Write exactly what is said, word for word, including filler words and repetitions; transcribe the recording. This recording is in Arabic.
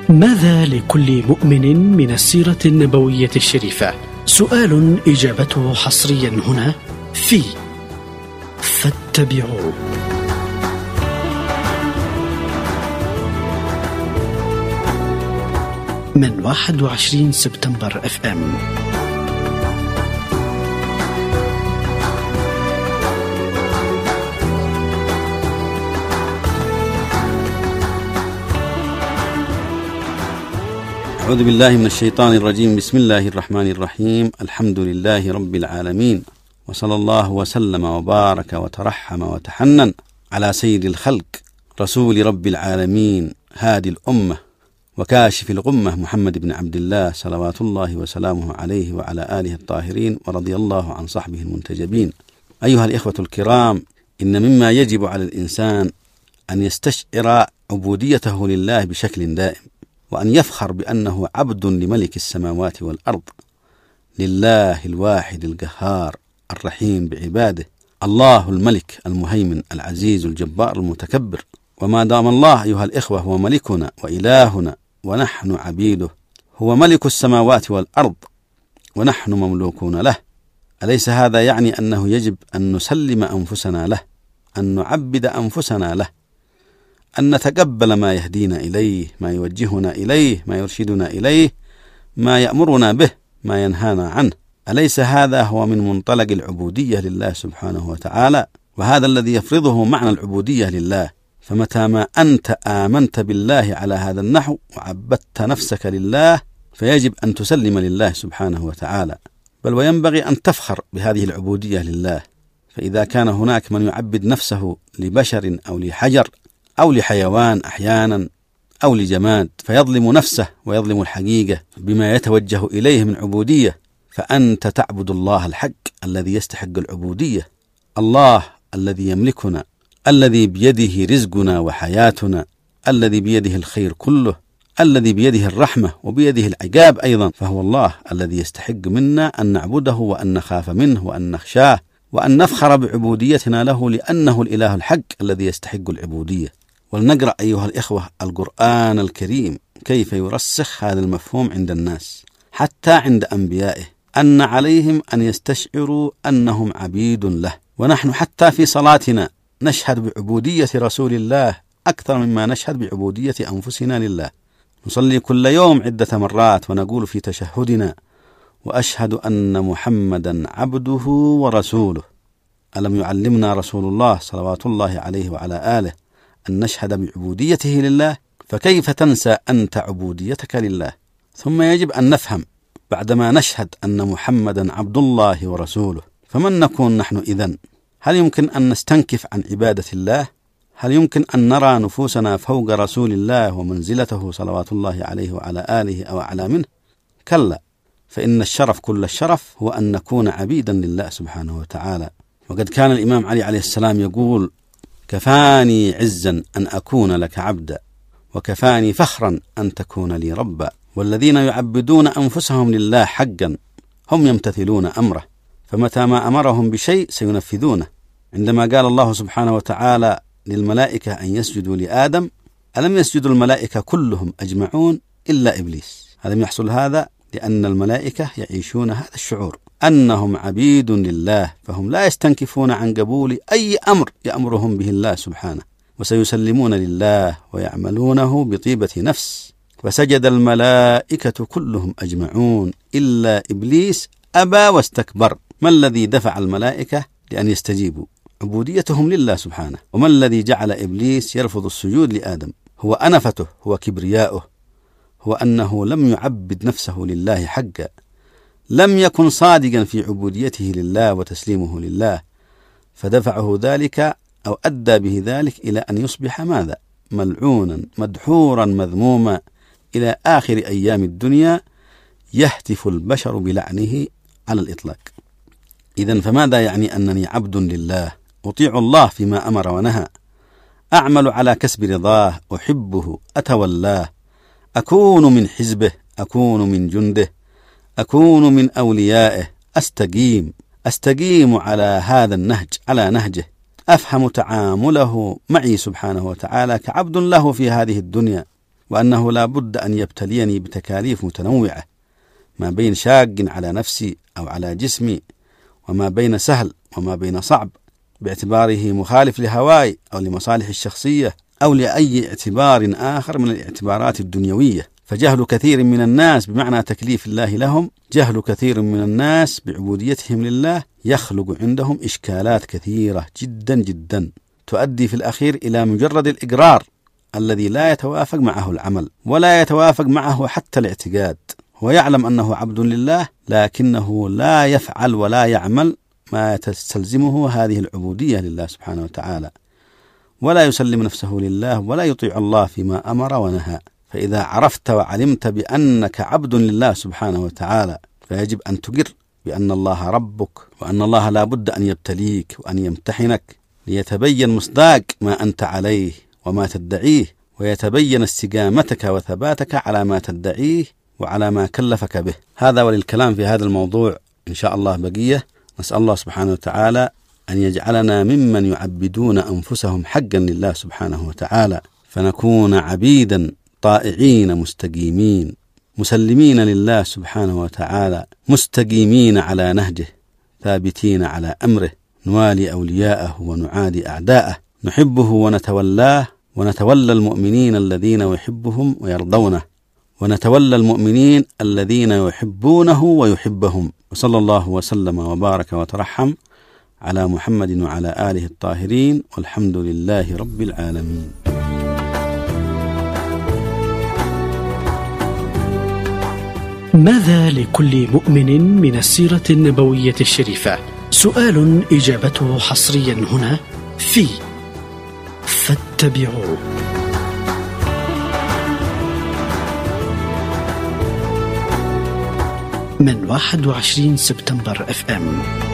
ماذا لكل مؤمن من السيرة النبوية الشريفة؟ سؤال إجابته حصريا هنا في فاتبعوه. من واحد وعشرين سبتمبر اف ام. أعوذ بالله من الشيطان الرجيم. بسم الله الرحمن الرحيم. الحمد لله رب العالمين، وصلى الله وسلم وبارك وترحم وتحنن على سيد الخلق رسول رب العالمين هادي الأمة وكاشف الغمة محمد بن عبد الله صلوات الله وسلامه عليه وعلى آله الطاهرين، ورضي الله عن صحبه المنتجبين. أيها الإخوة الكرام، إن مما يجب على الإنسان أن يستشعر عبوديته لله بشكل دائم، وأن يفخر بأنه عبد لملك السماوات والأرض، لله الواحد القهار الرحيم بعباده، الله الملك المهيمن العزيز الجبار المتكبر. وما دام الله أيها الإخوة هو ملكنا وإلهنا ونحن عبيده، هو ملك السماوات والأرض ونحن مملوكون له، أليس هذا يعني أنه يجب أن نسلم أنفسنا له، أن نعبد أنفسنا له، أن نتقبل ما يهدينا إليه، ما يوجهنا إليه، ما يرشدنا إليه، ما يأمرنا به، ما ينهانا عنه؟ أليس هذا هو من منطلق العبودية لله سبحانه وتعالى؟ وهذا الذي يفرضه معنى العبودية لله. فمتى ما أنت آمنت بالله على هذا النحو وعبدت نفسك لله، فيجب أن تسلم لله سبحانه وتعالى، بل وينبغي أن تفخر بهذه العبودية لله. فإذا كان هناك من يعبد نفسه لبشر أو لحجر أو لحيوان أحيانا أو لجماد، فيظلم نفسه ويظلم الحقيقة بما يتوجه إليه من عبودية، فأنت تعبد الله الحق الذي يستحق العبودية، الله الذي يملكنا، الذي بيده رزقنا وحياتنا، الذي بيده الخير كله، الذي بيده الرحمة وبيده العقاب أيضا، فهو الله الذي يستحق منا أن نعبده وأن نخاف منه وأن نخشاه وأن نفخر بعبوديتنا له، لأنه الإله الحق الذي يستحق العبودية. ولنقرأ أيها الإخوة القرآن الكريم كيف يرسخ هذا المفهوم عند الناس، حتى عند أنبيائه، أن عليهم أن يستشعروا أنهم عبيد له. ونحن حتى في صلاتنا نشهد بعبودية رسول الله أكثر مما نشهد بعبودية أنفسنا لله. نصلي كل يوم عدة مرات ونقول في تشهدنا: وأشهد أن محمدا عبده ورسوله. ألم يعلمنا رسول الله صلوات الله عليه وعلى آله أن نشهد بعبوديته لله؟ فكيف تنسى أنت عبوديتك لله؟ ثم يجب أن نفهم بعدما نشهد أن محمدا عبد الله ورسوله، فمن نكون نحن إذن؟ هل يمكن أن نستنكف عن عبادة الله؟ هل يمكن أن نرى نفوسنا فوق رسول الله ومنزلته صلوات الله عليه وعلى آله أو أعلى منه؟ كلا، فإن الشرف كل الشرف هو أن نكون عبيدا لله سبحانه وتعالى. وقد كان الإمام علي عليه السلام يقول: كفاني عزا أن أكون لك عبدا، وكفاني فخرا أن تكون لي ربا. والذين يعبدون أنفسهم لله حقا هم يمتثلون أمره، فمتى ما أمرهم بشيء سينفذونه. عندما قال الله سبحانه وتعالى للملائكة أن يسجدوا لآدم، ألم يسجد الملائكة كلهم أجمعون إلا إبليس؟ ألم يحصل هذا؟ لأن الملائكة يعيشون هذا الشعور أنهم عبيد لله، فهم لا يستنكفون عن قبول أي أمر يأمرهم به الله سبحانه، وسيسلمون لله ويعملونه بطيبة نفس. فسجد الملائكة كلهم أجمعون إلا إبليس أبى واستكبر. ما الذي دفع الملائكة لأن يستجيبوا؟ عبوديتهم لله سبحانه. وما الذي جعل إبليس يرفض السجود لآدم؟ هو أنفته، هو كبرياؤه، هو أنه لم يعبد نفسه لله حقا، لم يكن صادقا في عبوديته لله وتسليمه لله، فدفعه ذلك أو أدى به ذلك إلى أن يصبح ماذا؟ ملعونا مدحورا مذموما إلى آخر أيام الدنيا، يهتف البشر بلعنه على الإطلاق. إذن فماذا يعني أنني عبد لله، أطيع الله فيما أمر ونهى، أعمل على كسب رضاه، أحبه، أتولاه، أكون من حزبه، أكون من جنده، أكون من أوليائه، أستقيم أستقيم على هذا النهج، على نهجه، أفهم تعامله معي سبحانه وتعالى كعبد له في هذه الدنيا، وأنه لا بد أن يبتليني بتكاليف متنوعة، ما بين شاق على نفسي أو على جسمي، وما بين سهل وما بين صعب، باعتباره مخالف لهواي أو لمصالح الشخصية أو لأي اعتبار آخر من الاعتبارات الدنيوية. فجهل كثير من الناس بمعنى تكليف الله لهم، جهل كثير من الناس بعبوديتهم لله، يخلق عندهم إشكالات كثيرة جدا جدا تؤدي في الأخير إلى مجرد الإقرار الذي لا يتوافق معه العمل ولا يتوافق معه حتى الاعتقاد. هو يعلم أنه عبد لله، لكنه لا يفعل ولا يعمل ما تستلزمه هذه العبودية لله سبحانه وتعالى، ولا يسلم نفسه لله ولا يطيع الله فيما أمر ونهى. فإذا عرفت وعلمت بأنك عبد لله سبحانه وتعالى، فيجب أن تقر بأن الله ربك، وأن الله لا بد أن يبتليك وأن يمتحنك ليتبين مصداق ما أنت عليه وما تدعيه، ويتبين استقامتك وثباتك على ما تدعيه وعلى ما كلفك به. هذا وللكلام في هذا الموضوع إن شاء الله بقية. نسأل الله سبحانه وتعالى أن يجعلنا ممن يعبدون أنفسهم حقا لله سبحانه وتعالى، فنكون عبيدا طائعين مستقيمين مسلمين لله سبحانه وتعالى، مستقيمين على نهجه، ثابتين على أمره، نوالي أولياءه ونعادي أعداءه، نحبه ونتولاه، ونتولى المؤمنين الذين يحبهم ويرضونه، ونتولى المؤمنين الذين يحبونه ويحبهم. وصلى الله وسلم وبارك وترحم على محمد وعلى آله الطاهرين، والحمد لله رب العالمين. ماذا لكل مؤمن من السيرة النبوية الشريفة؟ سؤال إجابته حصريا هنا في فاتبعوه. من واحد وعشرين سبتمبر اف ام.